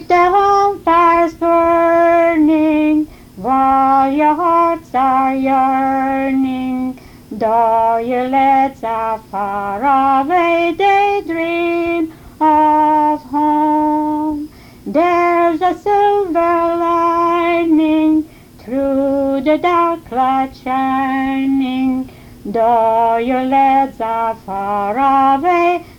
Keep the home fires burning while your hearts are yearning. Though your lads are far away, they dream of home. There's a silver lining through the dark cloud shining. Though your lads are far away,